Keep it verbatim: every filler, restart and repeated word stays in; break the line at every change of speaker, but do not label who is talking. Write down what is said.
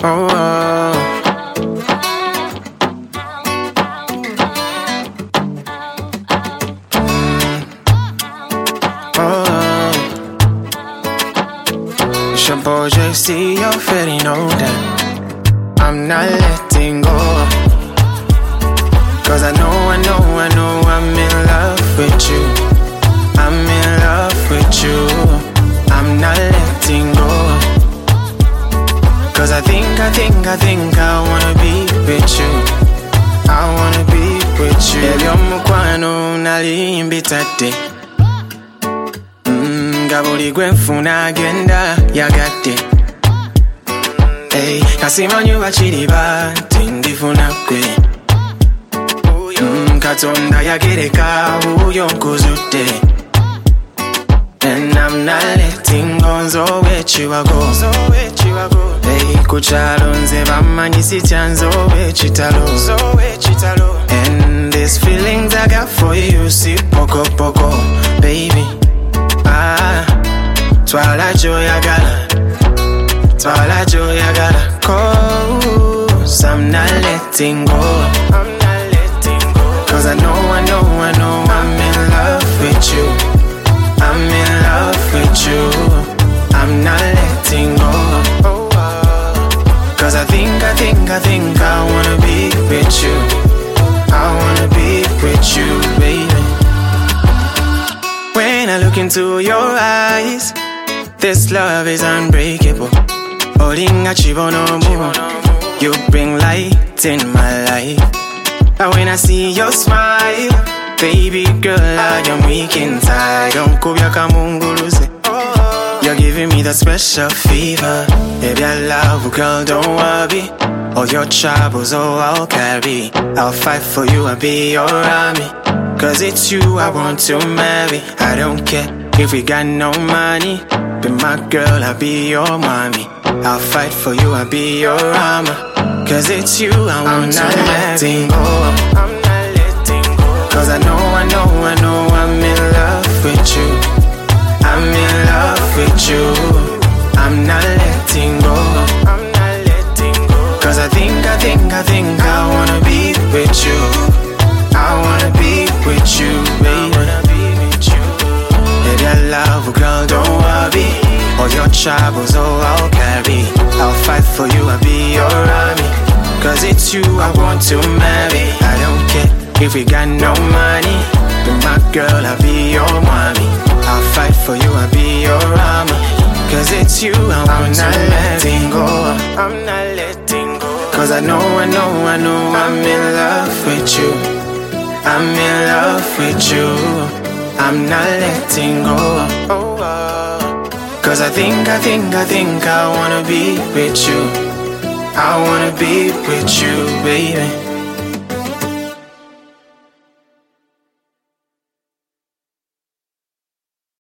Oh, oh. Boy, J C, you already know that I'm not letting go. Cause I know, I know, I know I'm in love with you. I'm in love with you. I'm not letting go. Cause I think, I think, I think I wanna be with you. I wanna be with you. Elyo mukwano nali mbitate. Buli gwenfuna agenda yagadde. Hey, kasimanyi bakiri bati ndifuna gwe. Mm, Katonda yagereka buyo nkuzudde. And I'm not letting go, nzowe ekiwago. Hey, kukyalo nze bamanyi sitya nzowe ekitalo. And these feelings I got for you si poko poko, baby. Ah, twala joyagala, twala joyagala. Cause I'm not letting go. I'm not letting go. Cause I know, I know, I know I'm in love with you. I'm in love with you. I'm not letting go. Cause I think, I think, I think I wanna be with you. I wanna be with you, baby. When I look into your eyes, this love is unbreakable. Olinga chibonomu, you bring light in my life. And when I see your smile, baby girl, I am weak inside. You're giving me that special fever. Baby, I love you, girl, don't worry. All your troubles, oh, I'll carry. I'll fight for you, I'll be your army. Cause it's you I want to marry. I don't care if we got no money. Be my girl, I'll be your mommy. I'll fight for you, I'll be your armor. Cause it's you I want to marry. Go. I'm not letting go. Cause I know, I know, I know I'm in love with you. I'm in love with you. I'm not letting go. I'm not letting go. Cause I think, I think, I think I wanna be with you. I wanna be with you, baby. I wanna be with you. Baby, I love you, girl, don't worry. All your troubles, oh, I'll carry. I'll fight for you, I'll be your army. Cause it's you I want to marry. I don't care if we got no money. Be my girl, I'll be your mommy. I'll fight for you, I'll be your armor. Cause it's you I want to marry. Go. I'm not letting go. Cause I know, I know, I know I'm in love with you. I'm in love with you. I'm not letting go. Oh, oh. Cause I think, I think, I think I wanna be with you. I wanna be with you, baby.